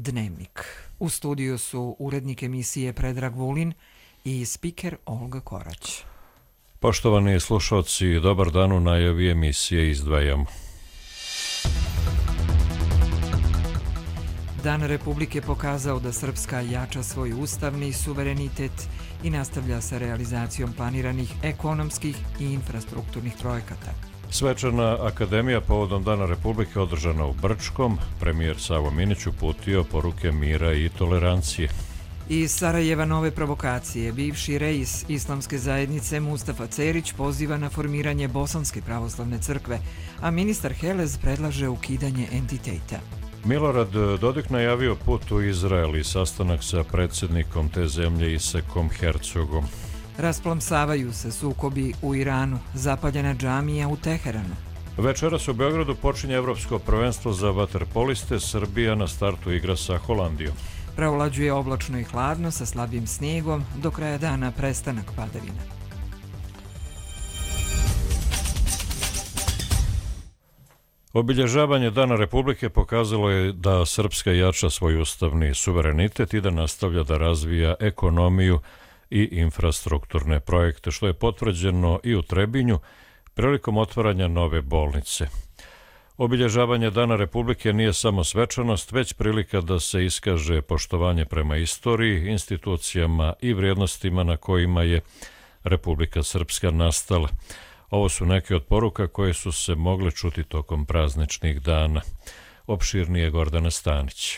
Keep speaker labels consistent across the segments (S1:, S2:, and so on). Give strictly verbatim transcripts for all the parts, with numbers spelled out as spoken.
S1: Dnevnik. U studiju su urednik emisije Predrag Vulin i spiker Olga Korać.
S2: Poštovani slušalci, dobar dan, u najavi emisije izdvajamo.
S1: Dan Republike pokazao da Srpska jača svoj ustavni suverenitet i nastavlja sa realizacijom planiranih ekonomskih i infrastrukturnih projekata.
S2: Svečana akademija povodom Dana Republike održana u Brčkom, premijer Savo Minić uputio poruke mira i tolerancije.
S1: Iz Sarajeva nove provokacije, bivši reis islamske zajednice Mustafa Cerić poziva na formiranje Bosanske pravoslavne crkve, a ministar Helez predlaže ukidanje entiteta.
S2: Milorad Dodik najavio put u Izrael i sastanak sa predsjednikom te zemlje Isakom Herzogom.
S1: Rasplamsavaju se sukobi u Iranu, zapaljena džamija u Teheranu.
S2: Večeras u Beogradu počinje Evropsko prvenstvo za vaterpoliste, Srbija na startu igra sa Holandijom.
S1: Pravlađuje oblačno i hladno sa slabim snijegom, do kraja dana prestanak padavina.
S2: Obilježavanje Dana Republike pokazalo je da Srpska jača svoj ustavni suverenitet i da nastavlja da razvija ekonomiju i infrastrukturne projekte, što je potvrđeno i u Trebinju prilikom otvaranja nove bolnice. Obilježavanje Dana Republike nije samo svečanost, već prilika da se iskaže poštovanje prema istoriji, institucijama i vrijednostima na kojima je Republika Srpska nastala. Ovo su neke od poruka koje su se mogle čuti tokom prazničnih dana. Opširnije Gordana Stanić.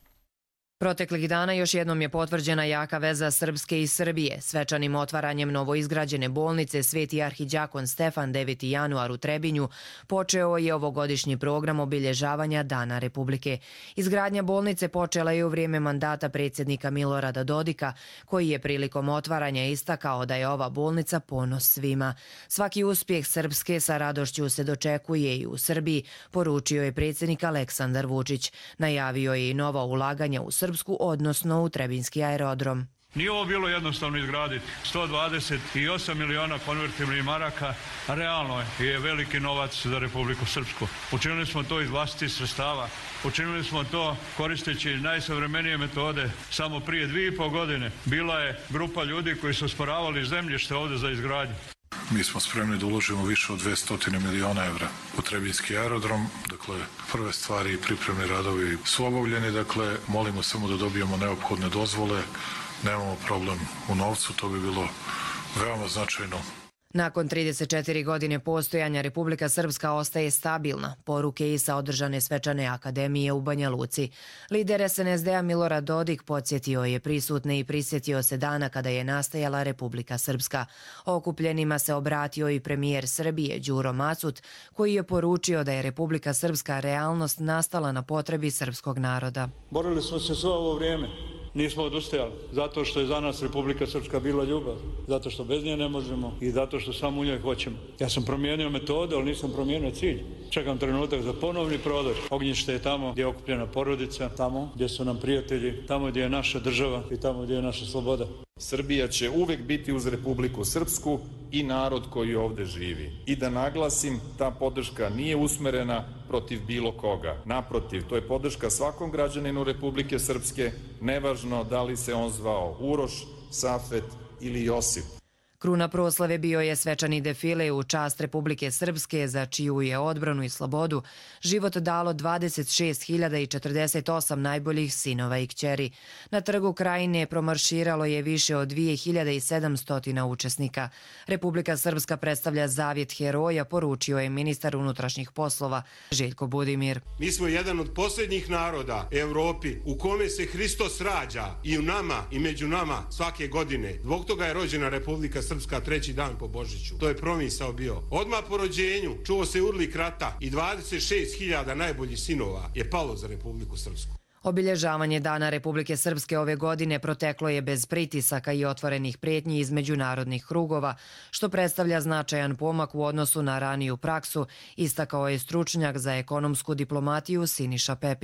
S3: Proteklih dana još jednom je potvrđena jaka veza Srpske i Srbije. Svečanim otvaranjem novoizgrađene bolnice Sveti arhidjakon Stefan deveti januar u Trebinju počeo je ovogodišnji program obilježavanja Dana Republike. Izgradnja bolnice počela je u vrijeme mandata predsjednika Milorada Dodika, koji je prilikom otvaranja istakao da je ova bolnica ponos svima. Svaki uspjeh Srpske sa radošću se dočekuje i u Srbiji, poručio je predsjednik Aleksandar Vučić. Najavio je i nova ulaganja u Srpsku, odnosno u Trebinski aerodrom.
S4: Nije ovo bilo jednostavno izgraditi. sto dvadeset osam miliona konvertibilnih maraka, a realno je veliki novac za Republiku Srpsku. Učinili smo to iz vlastitih sredstava. Učinili smo to koristeći najsavremenije metode. Samo prije dvije i pol godine bila je grupa ljudi koji su osporavali zemljište ovdje za izgradnju.
S5: Mi smo spremni da uložimo više od dvjesto miliona evra u Trebinski aerodrom. Dakle, prve stvari i pripremni radovi su obavljeni. Dakle, molimo samo da dobijemo neophodne dozvole. Nemamo problem u novcu, to bi bilo veoma značajno.
S3: Nakon trideset četiri godine postojanja Republika Srpska ostaje stabilna, poruke i sa održane svečane akademije u Banja Luci. Lider es en es de a Milorad Dodik podsjetio je prisutne i prisjetio se dana kada je nastajala Republika Srpska. Okupljenima se obratio i premijer Srbije Đuro Macut, koji je poručio da je Republika Srpska realnost nastala na potrebi srpskog naroda.
S4: Borili smo se svo ovo vrijeme. Nismo odustajali, zato što je za nas Republika Srpska bila ljubav, zato što bez nje ne možemo i zato što samo u njoj hoćemo. Ja sam promijenio metode, ali nisam promijenio cilj. Čekam trenutak za ponovni prodor. Ognjište je tamo gdje je okupljena porodica, tamo gdje su nam prijatelji, tamo gdje je naša država i tamo gdje je naša sloboda.
S6: Srbija će uvek biti uz Republiku Srpsku i narod koji ovde živi. I da naglasim, ta podrška nije usmerena protiv bilo koga. Naprotiv, to je podrška svakom građaninu Republike Srpske, nevažno da li se on zvao Uroš, Safet ili Josip.
S3: Kruna proslave bio je svečani defile u čast Republike Srpske, za čiju je odbranu i slobodu život dalo dvadeset šest hiljada četrdeset osam najboljih sinova i kćeri. Na trgu Krajine promarširalo je više od dvije hiljade sedamsto učesnika. Republika Srpska predstavlja zavjet heroja, poručio je ministar unutrašnjih poslova Željko Budimir.
S7: Mi smo jedan od posljednjih naroda Evropi u kome se Hristos rađa i u nama i među nama svake godine. Zbog toga je rođena Republika Srpska treći dan po Božiću. To je promisao bio. Odmah po rođenju čuo se urlik rata i dvadeset šest hiljada najboljih sinova je palo za Republiku Srpsku.
S3: Obilježavanje Dana Republike Srpske ove godine proteklo je bez pritisaka i otvorenih prijetnji iz međunarodnih krugova, što predstavlja značajan pomak u odnosu na raniju praksu, istakao je stručnjak za ekonomsku diplomatiju Siniša Pepić.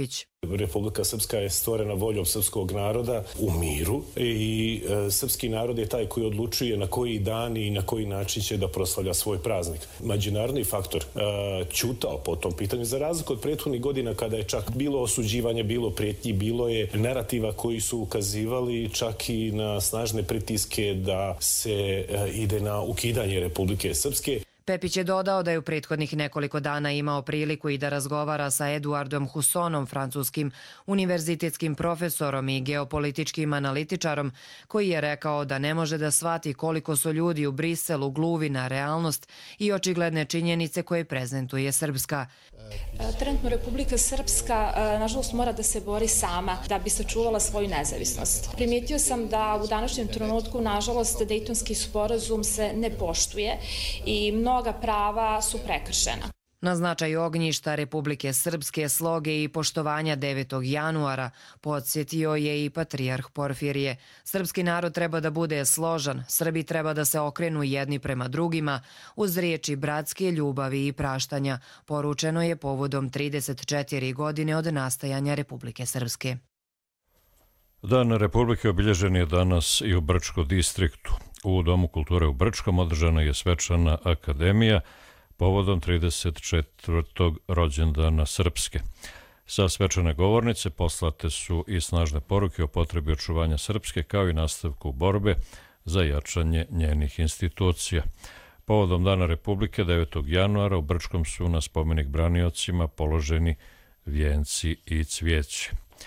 S8: Republika Srpska je stvorena voljom srpskog naroda u miru i e, srpski narod je taj koji odlučuje na koji dan i na koji način će da proslavlja svoj praznik. Međunarodni faktor e, ćutao po tom pitanju, za razliku od prethodnih godina kada je čak bilo osuđivanje, bilo prijetnji, bilo je narativa koji su ukazivali čak i na snažne pritiske da se e, ide na ukidanje Republike Srpske.
S3: Pepić je dodao da je u prethodnih nekoliko dana imao priliku i da razgovara sa Eduardom Hussonom, francuskim univerzitetskim profesorom i geopolitičkim analitičarom, koji je rekao da ne može da shvati koliko su ljudi u Briselu gluvi na realnost i očigledne činjenice koje prezentuje Srpska.
S9: Trenutno Republika Srpska, nažalost, mora da se bori sama da bi sačuvala svoju nezavisnost. Primijetio sam da u današnjem trenutku, nažalost, Dejtonski sporazum se ne poštuje i mnoga prava su prekršena.
S3: Na značaj ognjišta Republike Srpske, sloge i poštovanja devetog januara podsjetio je i patrijarh Porfirije. Srpski narod treba da bude složan, Srbi treba da se okrenu jedni prema drugima uz riječi bratske ljubavi i praštanja, poručeno je povodom trideset četiri godine od nastajanja Republike Srpske.
S2: Dan Republike obilježen je danas i u Brčko distriktu. U Domu kulture u Brčkom održana je svečana akademija povodom trideset četvrtog rođendana Srpske. Sa svečane govornice poslate su i snažne poruke o potrebi očuvanja Srpske kao i nastavku borbe za jačanje njenih institucija. Povodom Dana Republike devetog januara u Brčkom su na spomenik braniocima položeni vijenci i cvijeće.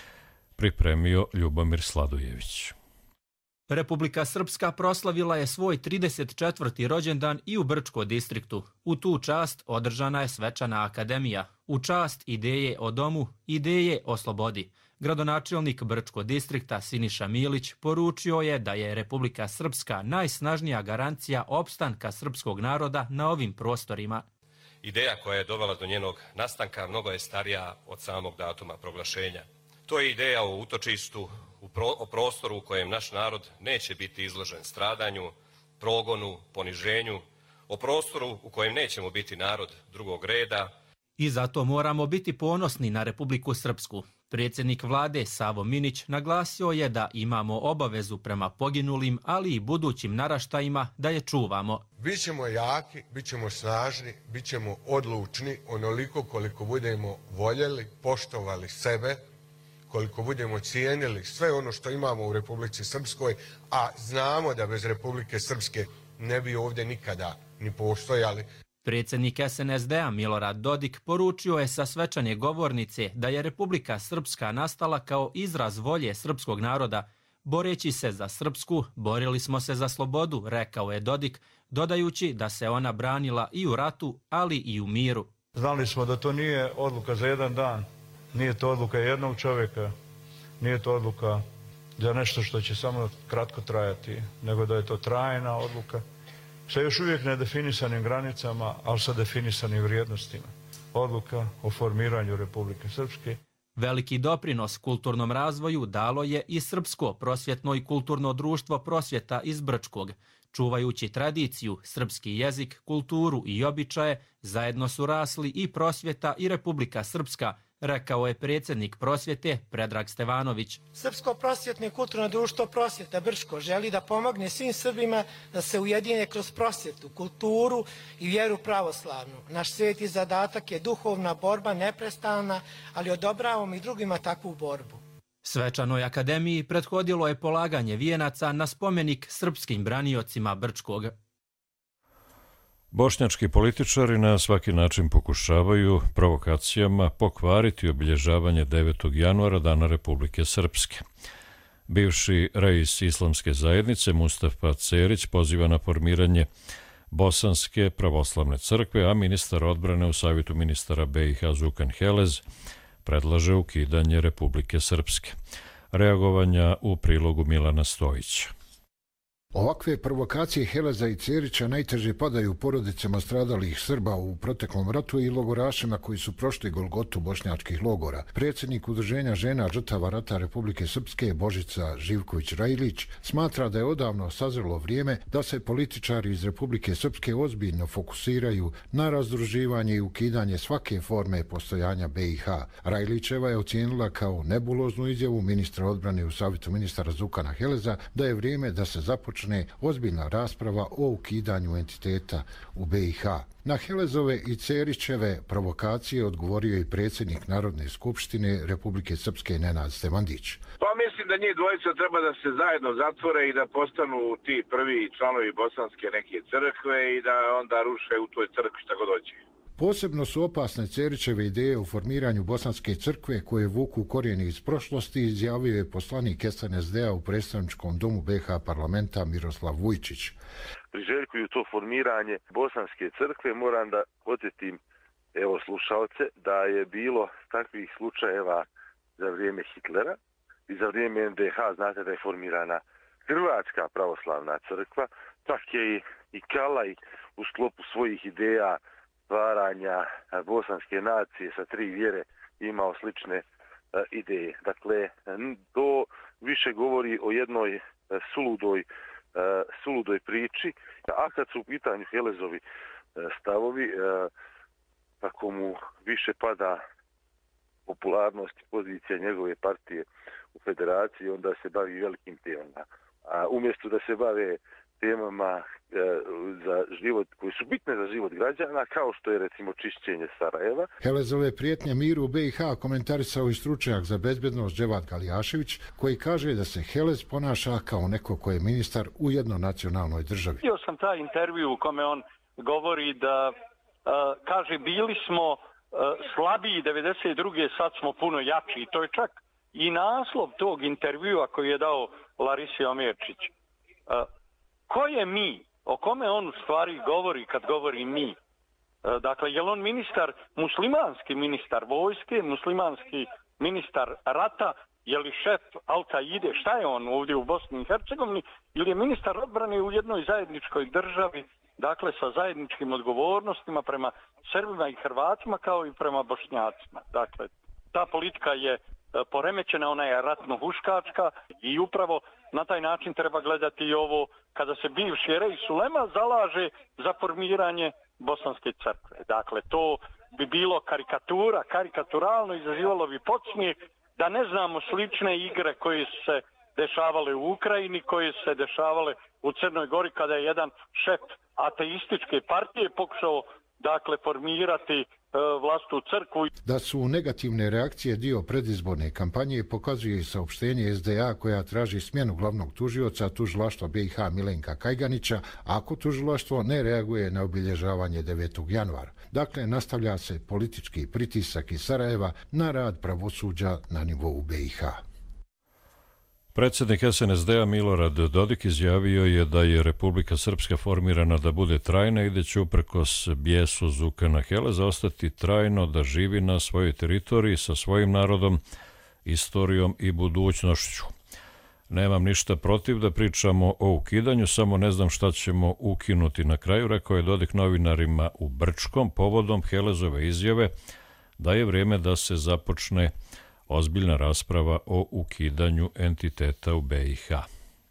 S2: Pripremio Ljubomir Sladojević.
S10: Republika Srpska proslavila je svoj trideset četvrti rođendan i u Brčko distriktu. U tu čast održana je svečana akademija. U čast ideje o domu, ideje o slobodi. Gradonačelnik Brčko distrikta Siniša Milić poručio je da je Republika Srpska najsnažnija garancija opstanka srpskog naroda na ovim prostorima.
S11: Ideja koja je dovela do njenog nastanka mnogo je starija od samog datuma proglašenja. To je ideja o utočištu, o prostoru u kojem naš narod neće biti izložen stradanju, progonu, poniženju, o prostoru u kojem nećemo biti narod drugog reda.
S10: I zato moramo biti ponosni na Republiku Srpsku. Predsjednik vlade Savo Minić naglasio je da imamo obavezu prema poginulim, ali i budućim naraštajima da je čuvamo.
S12: Bićemo jaki, bićemo snažni, bićemo odlučni onoliko koliko budemo voljeli, poštovali sebe, koliko budemo cijenili sve ono što imamo u Republici Srpskoj, a znamo da bez Republike Srpske ne bi ovdje nikada ni postojali.
S10: Predsjednik S N S D-a Milorad Dodik poručio je sa svečane govornice da je Republika Srpska nastala kao izraz volje srpskog naroda. Boreći se za Srpsku, borili smo se za slobodu, rekao je Dodik, dodajući da se ona branila i u ratu, ali i u miru.
S13: Znali smo da to nije odluka za jedan dan. Nije to odluka jednog čovjeka, nije to odluka za nešto što će samo kratko trajati, nego da je to trajna odluka sa još uvijek nedefinisanim granicama, ali sa definisanim vrijednostima. Odluka o formiranju Republike Srpske.
S10: Veliki doprinos kulturnom razvoju dalo je i Srpsko prosvjetno i kulturno društvo prosvjeta iz Brčkog. Čuvajući tradiciju, srpski jezik, kulturu i običaje, zajedno su rasli i prosvjeta i Republika Srpska, rekao je predsjednik prosvjete Predrag Stevanović.
S14: Srpsko prosvjetno i kulturno društvo prosvjeta Brčko želi da pomogne svim Srbima da se ujedine kroz prosvjetu, kulturu i vjeru pravoslavnu. Naš sveti zadatak je duhovna borba neprestalna, ali odobravamo i drugima takvu borbu.
S10: Svečanoj akademiji prethodilo je polaganje vijenaca na spomenik srpskim braniocima Brčkog.
S2: Bošnjački političari na svaki način pokušavaju provokacijama pokvariti obilježavanje devetog januara Dana Republike Srpske. Bivši reis Islamske zajednice Mustafa Cerić poziva na formiranje Bosanske pravoslavne crkve, a ministar odbrane u savjetu ministara B i H Zukan Helez predlaže ukidanje Republike Srpske. Reagovanja u prilogu Milana Stojića.
S15: Ovakve provokacije Heleza i Cerića najteže padaju porodicama stradalih Srba u proteklom ratu i logorašima koji su prošli golgotu bošnjačkih logora. Predsjednik Udruženja žena žrtava rata Republike Srpske Božica Živković-Rajlić smatra da je odavno sazrelo vrijeme da se političari iz Republike Srpske ozbiljno fokusiraju na razdruživanje i ukidanje svake forme postojanja B i H. Rajlićeva je ocijenila kao nebuloznu izjavu ministra odbrane u savjetu ministara Zukana Heleza da je vrijeme da se započne ozbiljna rasprava o ukidanju entiteta u B i H. Na Helezove i Cerićeve provokacije odgovorio je i predsjednik Narodne skupštine Republike Srpske Nenad Stevandić.
S16: Pa mislim da njih dvojica treba da se zajedno zatvore i da postanu ti prvi članovi bosanske neke crkve i da onda ruše u toj crkvi šta god hoće.
S15: Posebno su opasne Cerićeve ideje o formiranju Bosanske crkve koje vuku korijeni iz prošlosti, izjavio je poslanik S N S D-a u predstavničkom domu B i H parlamenta Miroslav Vujčić.
S17: Priželjkuju to formiranje Bosanske crkve, moram da podsjetim evo slušalce da je bilo takvih slučajeva za vrijeme Hitlera i za vrijeme N D H, znate da je formirana Hrvatska pravoslavna crkva, čak je i, i Kalaj u sklopu svojih ideja stvaranja bosanske nacije sa tri vjere imao slične uh, ideje. Dakle, to više govori o jednoj uh, suludoj, uh, suludoj priči, a kad su u pitanju Helezovi uh, stavovi, uh, tako mu više pada popularnost i pozicija njegove partije u federaciji, onda se bavi velikim temama. A umjesto da se bave temama za život, koji su bitne za život građana, kao što je recimo čišćenje Sarajeva.
S15: Helezove prijetnje miru u B i H komentarisao i stručnjak za bezbednost Dževad Galijašević, koji kaže da se Helez ponaša kao neko ko je ministar u jednonacionalnoj državi.
S18: Vidio sam taj intervju u kome on govori da uh, kaže bili smo uh, slabiji devedeset druge sad smo puno jači i to je čak i naslov tog intervjua koji je dao Larisi Omerčić. Uh, Ko je mi? O kome on u stvari govori kad govori mi? Dakle, je li on ministar, muslimanski ministar vojske, muslimanski ministar rata, je li šef Al-Kaide, šta je on ovdje u Bosni i Hercegovini, ili je ministar odbrane u jednoj zajedničkoj državi, dakle sa zajedničkim odgovornostima prema Srbima i Hrvatima kao i prema Bošnjacima. Dakle, ta politika je poremećena, ona je ratno-huškačka i upravo na taj način treba gledati i ovo kada se bivši Rej Sulema zalaže za formiranje Bosanske crkve. Dakle, to bi bilo karikatura, karikaturalno, izazivalo bi podsmijeh da ne znamo slične igre koje su se dešavale u Ukrajini, koje su se dešavale u Crnoj Gori kada je jedan šef ateističke partije pokušao dakle formirati vlastu crkvu.
S15: Da su negativne reakcije dio predizborne kampanje pokazuje i saopštenje S D A koja traži smjenu glavnog tužioca tužilaštva B i H Milenka Kajganića ako tužilaštvo ne reaguje na obilježavanje devetog januara. Dakle, nastavlja se politički pritisak iz Sarajeva na rad pravosuđa na nivou B i H.
S2: Predsjednik S N S D-a Milorad Dodik izjavio je da je Republika Srpska formirana da bude trajna i da će uprkos bijesu Zukana Heleza ostati trajno da živi na svojoj teritoriji sa svojim narodom, istorijom i budućnošću. Nemam ništa protiv da pričamo o ukidanju, samo ne znam šta ćemo ukinuti na kraju, rekao je Dodik novinarima u Brčkom povodom Helezove izjave da je vrijeme da se započne ozbiljna rasprava o ukidanju entiteta u B i H.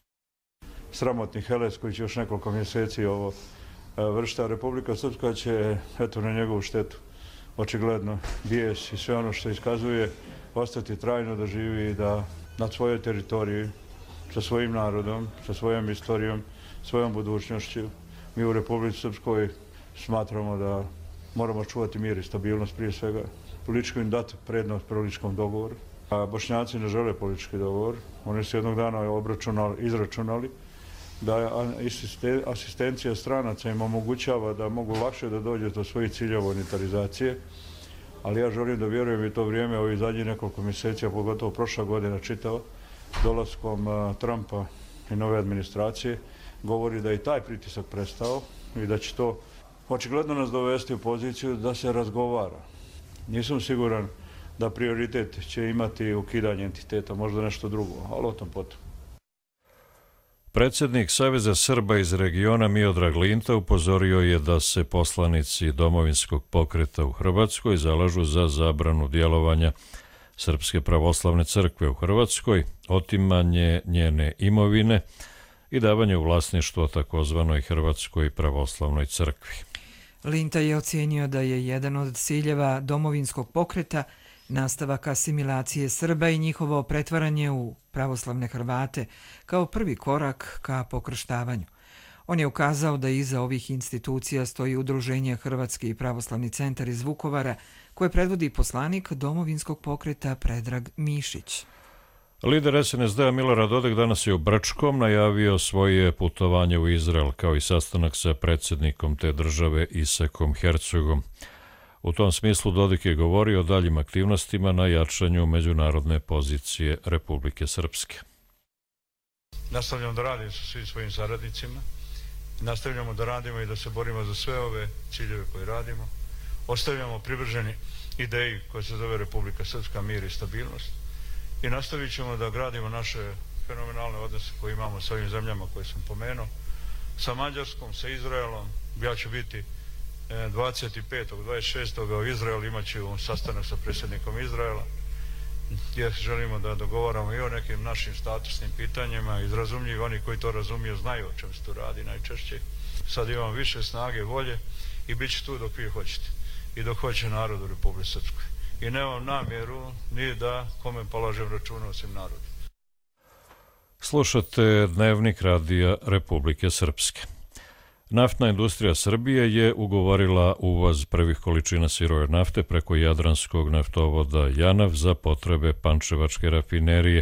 S13: Sramotni Helez koji će još nekoliko mjeseci ovo vršiti, a Republika Srpska će, eto, na njegovu štetu, očigledno bijes i sve ono što iskazuje, ostati trajno da živi i da na svojoj teritoriji, sa svojim narodom, sa svojom istorijom, svojom budućnošću. Mi u Republici Srpskoj smatramo da moramo čuvati mir i stabilnost prije svega. Političko im dati prednost političkom dogovoru. A Bošnjaci ne žele politički dogovor. Oni su jednog dana obračunali, izračunali da asistencija stranaca im omogućava da mogu lakše da dođe do svojih ciljeva unitarizacije. Ali ja želim da vjerujem i to vrijeme, ovih zadnjih nekoliko mjeseci, a pogotovo prošla godina čitava, dolaskom Trumpa i nove administracije, govori da i taj pritisak prestao i da će to očigledno nas dovesti u poziciju da se razgovara. Nisam siguran da prioritet će imati ukidanje entiteta, možda nešto drugo, ali o tom potom.
S2: Predsjednik Saveza Srba iz regiona Miodrag Linta upozorio je da se poslanici Domovinskog pokreta u Hrvatskoj zalažu za zabranu djelovanja Srpske pravoslavne crkve u Hrvatskoj, otimanje njene imovine i davanje u vlasništvo takozvanoj Hrvatskoj pravoslavnoj crkvi.
S1: Linta je ocijenio da je jedan od ciljeva Domovinskog pokreta nastavak asimilacije Srba i njihovo pretvaranje u pravoslavne Hrvate kao prvi korak ka pokrštavanju. On je ukazao da iza ovih institucija stoji udruženje Hrvatski pravoslavni centar iz Vukovara, koje predvodi poslanik Domovinskog pokreta Predrag Mišić.
S2: Lider es en es de-a Milorad Dodik danas je u Brčkom najavio svoje putovanje u Izrael, kao i sastanak sa predsjednikom te države Isakom Herzogom. U tom smislu Dodik je govorio o daljim aktivnostima na jačanju međunarodne pozicije Republike Srpske.
S13: Nastavljamo da radimo sa svim svojim saradnicima, nastavljamo da radimo i da se borimo za sve ove ciljeve koje radimo, ostavljamo privrženi ideji koja se zove Republika Srpska, mir i stabilnost i nastavit ćemo da gradimo naše fenomenalne odnose koje imamo sa ovim zemljama koje sam pomenuo, sa Mađarskom, sa Izraelom. Ja ću biti dvadeset petog dvadeset šestog u Izraelu, imat ću sastanak sa predsjednikom Izraela gdje želimo da dogovaramo i o nekim našim statusnim pitanjima, izrazumljivi, oni koji to razumiju znaju o čem se tu radi najčešće. Sad imamo više snage, volje i bit će tu dok vi hoćete i dok hoće narod u Republike Srpskoj. I nemam namjeru ni da kome polažem računa osim narodu.
S2: Slušate Dnevnik radija Republike Srpske. Naftna industrija Srbije je ugovorila uvoz prvih količina sirove nafte preko Jadranskog naftovoda Janav za potrebe Pančevačke rafinerije.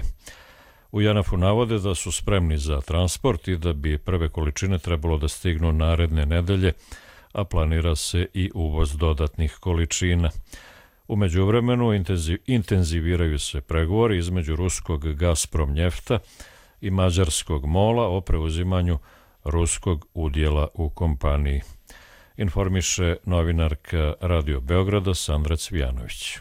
S2: U Janafu navode da su spremni za transport i da bi prve količine trebalo da stignu naredne nedelje, a planira se i uvoz dodatnih količina. U međuvremenu intenziviraju se pregovori između ruskog Gazprom Njefta i mađarskog MOL-a o preuzimanju ruskog udjela u kompaniji. Informiše novinarka Radio Beograda Sandra Cvijanović.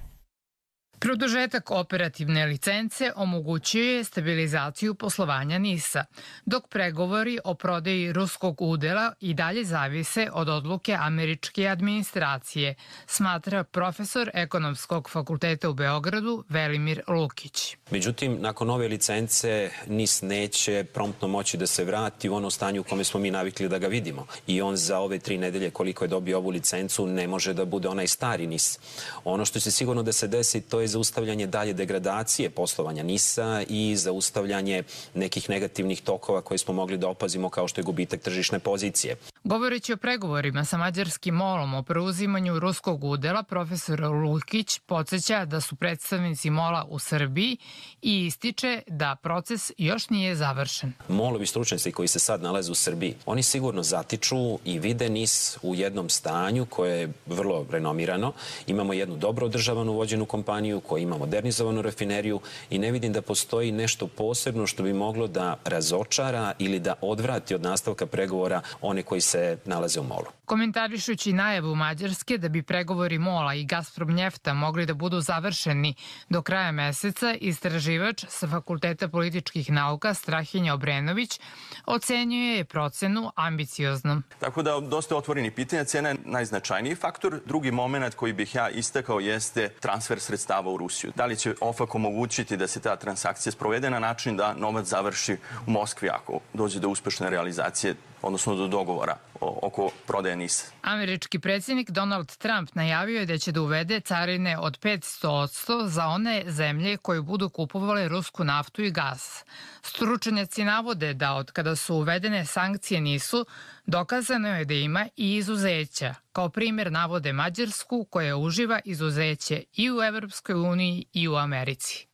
S19: Produžetak operativne licence omogućuje stabilizaciju poslovanja NIS-a, dok pregovori o prodaji ruskog udela i dalje zavise od odluke američke administracije, smatra profesor Ekonomskog fakulteta u Beogradu Velimir Lukić.
S20: Međutim, nakon ove licence NIS neće promptno moći da se vrati u ono stanje u kome smo mi navikli da ga vidimo. I on za ove tri nedelje koliko je dobio ovu licencu ne može da bude onaj stari NIS. Ono što će sigurno da se desi, to je zaustavljanje dalje degradacije poslovanja NIS-a i zaustavljanje nekih negativnih tokova koje smo mogli da opazimo kao što je gubitak tržišne pozicije.
S19: Govoreći o pregovorima sa mađarskim MOL-om o preuzimanju ruskog udela, profesor Lukić podsjeća da su predstavnici MOL-a u Srbiji i ističe da proces još nije završen.
S20: MOL-ovi stručnjaci koji se sad nalaze u Srbiji, oni sigurno zatiču i vide NIS u jednom stanju koje je vrlo renomirano. Imamo jednu dobro održavanu vođenu kompaniju koja ima modernizovanu rafineriju i ne vidim da postoji nešto posebno što bi moglo da razočara ili da odvrati od nastavka pregovora one koji se nalaze u MOL-u.
S19: Komentarišući najavu Mađarske da bi pregovori MOL-a i Gazprom Njefta mogli da budu završeni do kraja meseca, istraživač sa Fakulteta političkih nauka Strahinja Obrenović ocenjuje je procenu ambicioznom.
S21: Tako da dosta otvorenih pitanja, cena je najznačajniji faktor. Drugi moment koji bih ja istakao jeste transfer sredstava u Rusiju. Da li će OFAC omogućiti da se ta transakcija sprovede na način da novac završi u Moskvi ako dođe do uspešne realizacije, odnosno do dogovora oko prodaje NIS-a.
S19: Američki predsjednik Donald Trump najavio je da će da uvede carine od petsto posto za one zemlje koje budu kupovale rusku naftu i gas. Stručnjaci navode da od kada su uvedene sankcije NIS-u, dokazano je da ima i izuzeća. Kao primjer navode Mađarsku koja uživa izuzeće i u Evropskoj uniji i u Americi.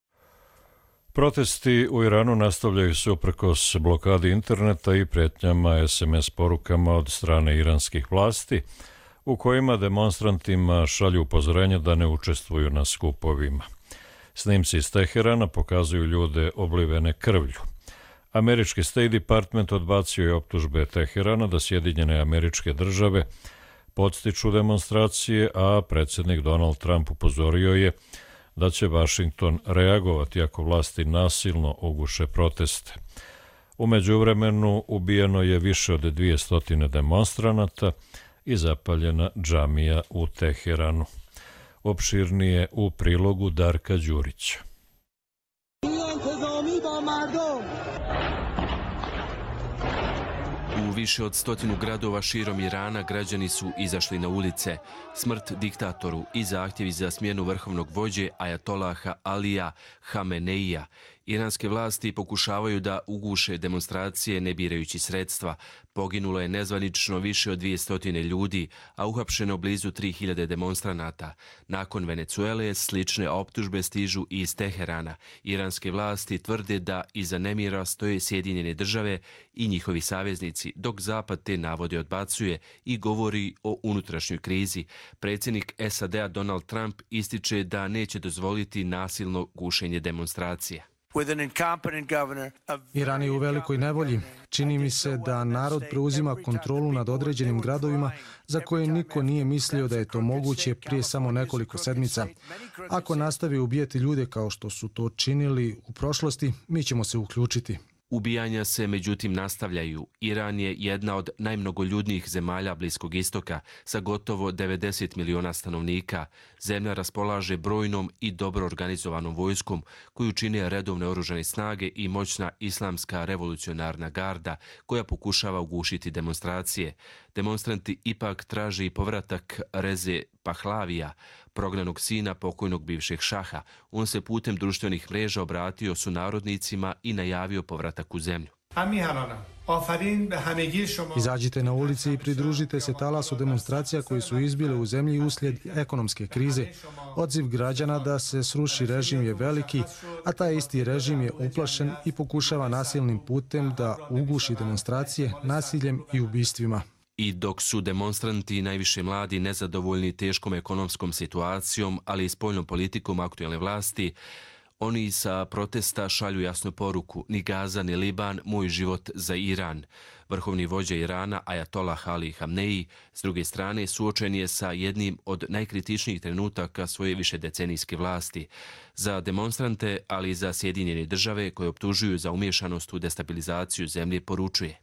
S2: Protesti u Iranu nastavljaju se uprkos blokadi interneta i pretnjama es em es porukama od strane iranskih vlasti, u kojima demonstrantima šalju upozorenja da ne učestvuju na skupovima. Snimci iz Teherana pokazuju ljude oblivene krvlju. Američki State Department odbacio je optužbe Teherana da Sjedinjene Američke Države podstiču demonstracije, a predsjednik Donald Trump upozorio je da će Vašington reagovati ako vlasti nasilno uguše proteste. U međuvremenu ubijeno je više od dvjesto demonstranata i zapaljena džamija u Teheranu. Opširnije u prilogu Darka Đurića.
S5: U više od stotinu gradova širom Irana građani su izašli na ulice. Smrt diktatoru i zahtjevi za smjenu vrhovnog vođe Ajatolaha Alija Hameneija. Iranske vlasti pokušavaju da uguše demonstracije ne birajući sredstva. Poginulo je nezvanično više od dvjesto ljudi, a uhapšeno blizu tri hiljade demonstranata. Nakon Venecuele slične optužbe stižu i iz Teherana. Iranske vlasti tvrde da iza nemira stoje Sjedinjene države i njihovi saveznici, dok Zapad te navode odbacuje i govori o unutrašnjoj krizi. Predsjednik S A D-a Donald Trump ističe da neće dozvoliti nasilno gušenje demonstracija.
S22: Iran je u velikoj nevolji. Čini mi se da narod preuzima kontrolu nad određenim gradovima za koje niko nije mislio da je to moguće prije samo nekoliko sedmica. Ako nastavi ubijati ljude kao što su to činili u prošlosti, mi ćemo se uključiti.
S5: Ubijanja se međutim nastavljaju. Iran je jedna od najmnogoljudnijih zemalja Bliskog istoka sa gotovo devedeset miliona stanovnika. Zemlja raspolaže brojnom i dobro organizovanom vojskom koju čine redovne oružane snage i moćna islamska revolucionarna garda koja pokušava ugušiti demonstracije. Demonstranti ipak traže i povratak Reze Pahlavija, prognanog sina pokojnog bivšeg šaha. On se putem društvenih mreža obratio sunarodnicima i najavio povratak u zemlju.
S22: Izađite na ulici i pridružite se talasu demonstracija koji su izbile u zemlji uslijed ekonomske krize. Odziv građana da se sruši režim je veliki, a taj isti režim je uplašen i pokušava nasilnim putem da uguši demonstracije nasiljem i ubistvima.
S5: I dok su demonstranti najviše mladi nezadovoljni teškom ekonomskom situacijom, ali i spoljnom politikom aktuelne vlasti, oni sa protesta šalju jasnu poruku: ni Gaza, ni Liban, moj život za Iran. Vrhovni vođa Irana, Ajatollah Ali Hamenei, s druge strane, suočen je sa jednim od najkritičnijih trenutaka svoje višedecenijske vlasti. Za demonstrante, ali i za Sjedinjene države koje optužuju za umješanost u destabilizaciju zemlje, poručuje: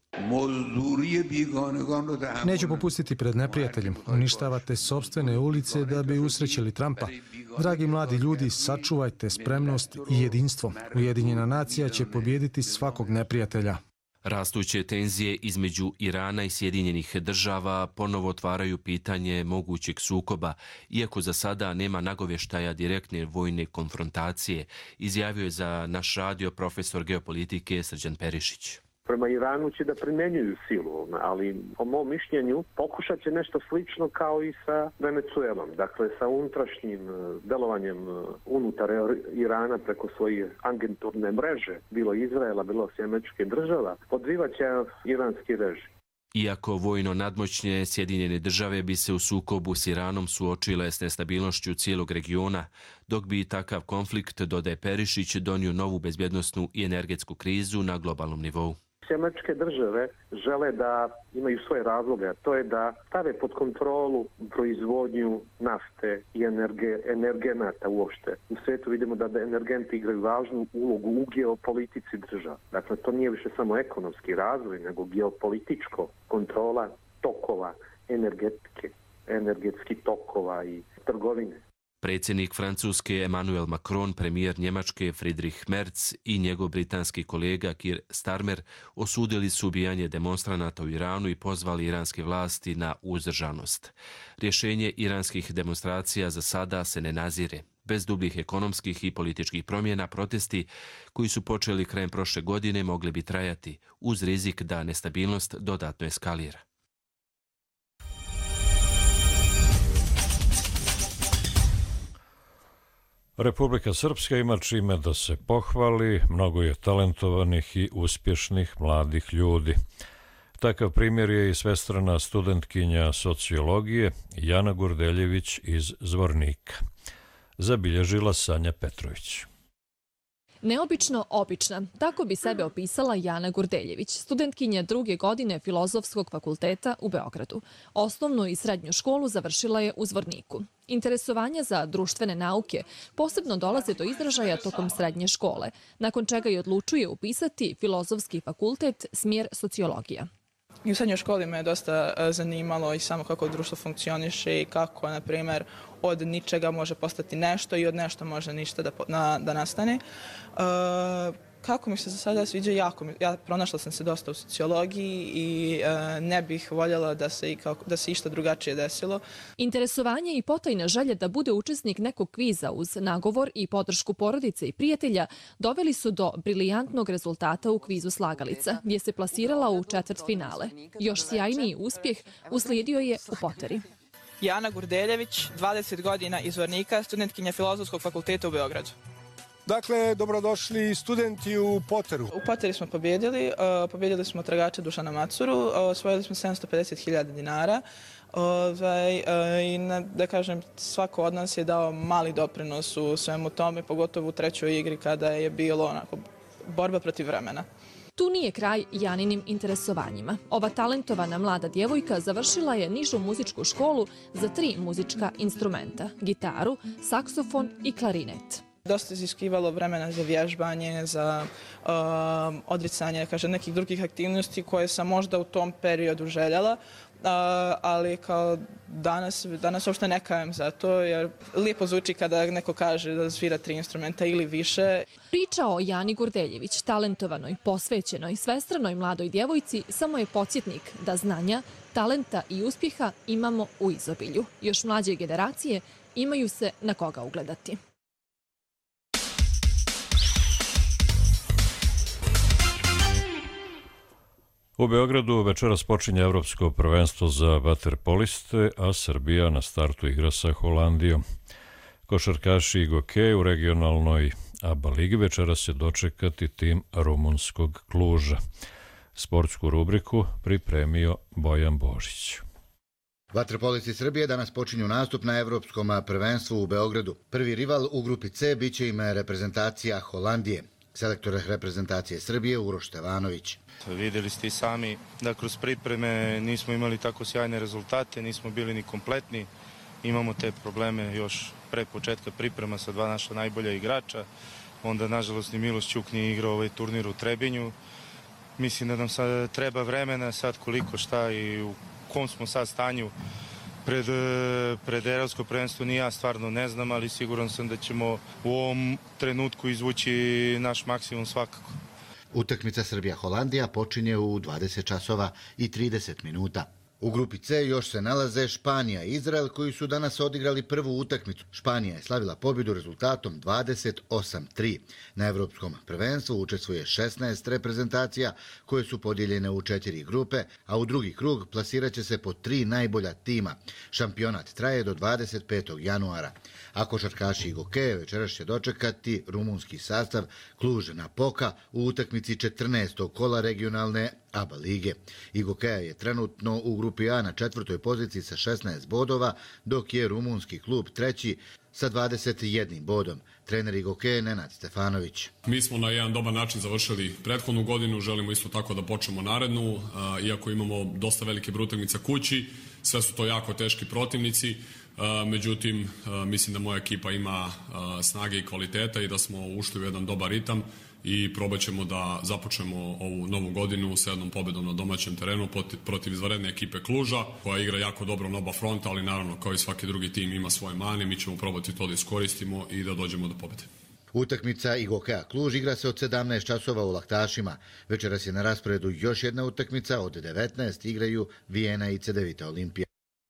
S22: Neću popustiti pred neprijateljem. Uništavate sopstvene ulice da bi usrećili Trumpa. Dragi mladi ljudi, sačuvajte spremnost i jedinstvo. Ujedinjena nacija će pobijediti svakog neprijatelja.
S5: Rastuće tenzije između Irana i Sjedinjenih država ponovo otvaraju pitanje mogućeg sukoba, iako za sada nema nagovještaja direktne vojne konfrontacije, izjavio je za naš radio profesor geopolitike Srđan Perišić.
S23: Prema Iranu će da primjenjuju silu, ali po mom mišljenju pokušat će nešto slično kao i sa Venecuelom. Dakle, sa unutrašnjim delovanjem unutar Irana preko svoje agenturne mreže, bilo Izraela, bilo Američke država, podrivat će iranski režim.
S5: Iako vojno nadmoćne Sjedinjene države bi se u sukobu s Iranom suočile s nestabilnošću cijelog regiona, dok bi takav konflikt, dodaje Perišić, donio novu bezbjednosnu i energetsku krizu na globalnom nivou.
S23: Američke države žele da imaju svoje razloge, a to je da stave pod kontrolu proizvodnju nafte i energe, energenata uopšte. U svijetu vidimo da energenti igraju važnu ulogu u geopolitici država. Dakle, to nije više samo ekonomski razvoj, nego geopolitičko kontrola tokova energetike, energetskih tokova i trgovine.
S5: Predsjednik Francuske Emmanuel Macron, premijer Njemačke Friedrich Merz i njegov britanski kolega Keir Starmer osudili su ubijanje demonstranata u Iranu i pozvali iranske vlasti na uzdržanost. Rješenje iranskih demonstracija za sada se ne nazire. Bez dubljih ekonomskih i političkih promjena, protesti koji su počeli krajem prošle godine mogli bi trajati, uz rizik da nestabilnost dodatno eskalira.
S2: Republika Srpska ima čime da se pohvali, mnogo je talentovanih i uspješnih mladih ljudi. Takav primjer je i svestrana studentkinja sociologije Jana Gurdeljević iz Zvornika. Zabilježila Sanja Petrović.
S4: Neobično obična, tako bi sebe opisala Jana Gurdeljević, studentkinja druge godine Filozofskog fakulteta u Beogradu. Osnovnu i srednju školu završila je u Zvorniku. Interesovanja za društvene nauke posebno dolaze do izražaja tokom srednje škole, nakon čega je odlučuje upisati Filozofski fakultet, smjer sociologija.
S6: I u srednjoj školi me je dosta zanimalo i samo kako društvo funkcioniše i kako, na primjer, od ničega može postati nešto i od nešto može ništa da, na, da nastane. E, kako mi se za sada sviđa jako, ja pronašla sam se dosta u sociologiji i e, ne bih voljela da se, i kako, da se išta drugačije desilo.
S4: Interesovanje i potajna želja da bude učesnik nekog kviza uz nagovor i podršku porodice i prijatelja doveli su do brilijantnog rezultata u kvizu Slagalica, gdje se plasirala u četvrt finale. Još sjajniji uspjeh uslijedio je u Poteri.
S6: Jana Gurdeljević, dvadeset godina iz Zvornika, studentkinja Filozofskog fakulteta u Beogradu.
S7: Dakle, dobrodošli studenti u Poteru.
S6: U Poteri smo pobjedili, uh, pobjedili smo tragača Dušana Macuru, uh, osvojili smo sedamsto pedeset hiljada dinara. Ovaj, uh, I na, da kažem, svako od nas je dao mali doprinos u svemu tome, pogotovo u trećoj igri kada je bilo onako borba protiv vremena.
S4: Tu nije kraj Janinim interesovanjima. Ova talentovana mlada djevojka završila je nižu muzičku školu za tri muzička instrumenta, gitaru, saksofon i klarinet.
S6: Dosta iziskivalo vremena za vježbanje, za um, odricanje kažem, nekih drugih aktivnosti koje sam možda u tom periodu željela, uh, ali kao danas, danas uopšte ne kajem za to, jer lijepo zvuči kada neko kaže da svira tri instrumenta ili više.
S4: Priča o Jani Gurdeljević, talentovanoj, posvećenoj, svestranoj mladoj djevojci, samo je podsjetnik da znanja, talenta i uspjeha imamo u izobilju. Još mlađe generacije imaju se na koga ugledati.
S2: U Beogradu večeras počinje Evropsko prvenstvo za vaterpoliste, a Srbija na startu igra sa Holandijom. Košarkaši i Goke u regionalnoj A B A ligi večeras će dočekati tim rumunskog Kluža. Sportsku rubriku pripremio Bojan Božić.
S24: Vaterpolisti Srbije danas počinju nastup na Evropskom prvenstvu u Beogradu. Prvi rival u grupi C biće im reprezentacija Holandije. Selektor reprezentacije Srbije Uroš Stevanović.
S25: Vidjeli ste i sami da kroz pripreme nismo imali tako sjajne rezultate, nismo bili ni kompletni. Imamo te probleme još pre početka priprema sa dva naša najbolja igrača. Onda, nažalost, ni Miloš Ćuk nije igrao ovaj turnir u Trebinju. Mislim da nam sad treba vremena, sad koliko šta i u kom smo sad stanju pred, pred Evropsko prvenstvo, ni ja stvarno ne znam, ali siguran sam da ćemo u ovom trenutku izvući naš maksimum svakako.
S24: Utakmica Srbija-Holandija počinje u dvadeset časova i trideset minuta. U grupi C još se nalaze Španija i Izrael koji su danas odigrali prvu utakmicu. Španija je slavila pobjedu rezultatom dvadeset osam tri. Na Evropskom prvenstvu učestvuje šesnaest reprezentacija koje su podijeljene u četiri grupe, a u drugi krug plasirat će se po tri najbolja tima. Šampionat traje do dvadeset petog januara. A košarkaši i Gokeje večeras će dočekati rumunski sastav Kluž Napoka u utakmici četrnaestog kola regionalne A B A lige. Gokeja je trenutno u grupi A na četvrtoj poziciji sa šesnaest bodova, dok je rumunski klub treći sa dvadeset jednim bodom. Trener Gokeje Nenad Stefanović.
S26: Mi smo na jedan dobar način završili prethodnu godinu, želimo isto tako da počnemo narednu, iako imamo dosta velike utakmice kući, sve su to jako teški protivnici. Međutim, mislim da moja ekipa ima snage i kvaliteta i da smo ušli u jedan dobar ritam i probat ćemo da započnemo ovu novu godinu sa jednom pobjedom na domaćem terenu protiv izvanredne ekipe Kluža, koja igra jako dobro na oba fronta, ali naravno kao i svaki drugi tim ima svoje mane, mi ćemo probati to da iskoristimo i da dođemo do pobjede.
S24: Utakmica Gokeja Kluž igra se od sedamnaest časova u Laktašima. Večeras je na rasporedu još jedna utakmica, od devetnaest igraju Vijena i Cedevita Olimpija.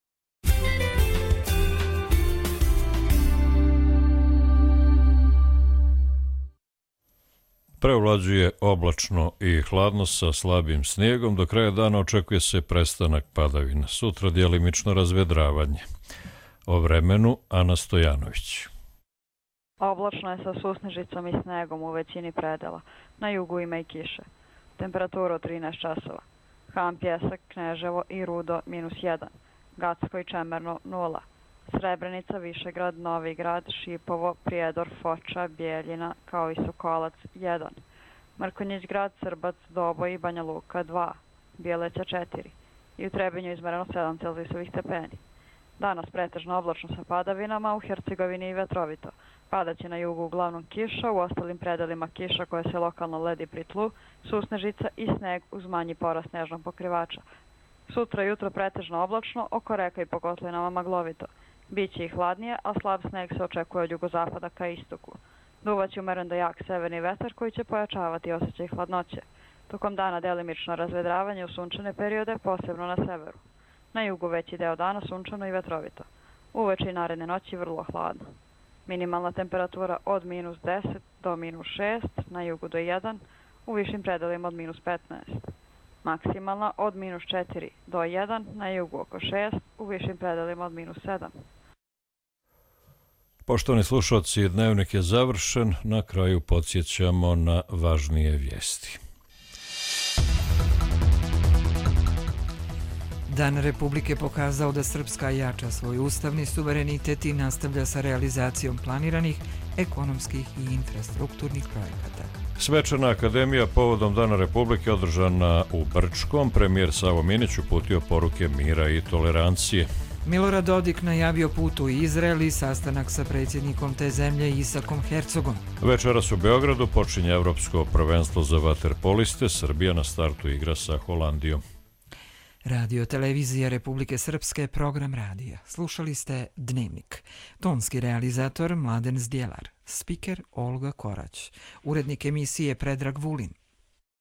S2: Preovlađuje oblačno i hladno sa slabim snijegom. Do kraja dana očekuje se prestanak padavina. Sutra djelimično razvedravanje. O vremenu Ana Stojanović.
S27: Oblačno je sa susnežicom i snegom u većini predela. Na jugu ima i kiše. Temperatura od trinaest časova. Han, Pjesak, Kneževo i Rudo minus jedan. Gacko i Čemerno nula. Srebrenica, Višegrad, Novi Grad, Šipovo, Prijedor, Foča, Bijeljina, kao i Sokolac jedan. Mrkonjić Grad, Srbac, Doboj i Banja Luka dva. Bijeleća četiri. I u Trebinju izmereno sedam Celzijusovih stepeni. Danas pretežno oblačno sa padavinama, u Hercegovini i vetrovito. Padaće na jugu uglavnom kiša, u ostalim predelima kiša koja se lokalno ledi pri tlu, susnežica i sneg uz manji porast snežnog pokrivača. Sutra jutro pretežno oblačno, oko reka i po kotlinama maglovito. Biće i hladnije, a slab sneg se očekuje od jugozapada ka istoku. Duvaće umeren do jak severni vetar koji će pojačavati osjećaj hladnoće. Tokom dana delimično razvedravanje u sunčane periode, posebno na severu. Na jugu veći deo dana sunčano i vetrovito. Uveče i naredne noći vrlo hladno. Minimalna temperatura od minus deset do minus šest, na jugu do jedan, u višim predelima od minus petnaest. Maksimalna od minus četiri do jedan, na jugu oko šest, u višim predelima od minus sedam.
S2: Poštovani slušalci, dnevnik je završen. Na kraju podsjećamo na važnije vijesti.
S1: Dan Republike pokazao da Srpska jača svoj ustavni suverenitet i nastavlja sa realizacijom planiranih ekonomskih i infrastrukturnih projekata.
S2: Svečana akademija povodom Dana Republike održana u Brčkom. Premijer Savo Minić uputio poruke mira i tolerancije.
S1: Milorad Dodik najavio put u Izrael i sastanak sa predsjednikom te zemlje Isakom Hercogom.
S2: Večeras u Beogradu počinje Evropsko prvenstvo za vaterpoliste. Srbija na startu igra sa Holandijom.
S1: Radio Televizija Republike Srpske, program radija. Slušali ste Dnevnik. Tonski realizator Mladen Zdjelar. Spiker Olga Korać. Urednik emisije Predrag Vulin.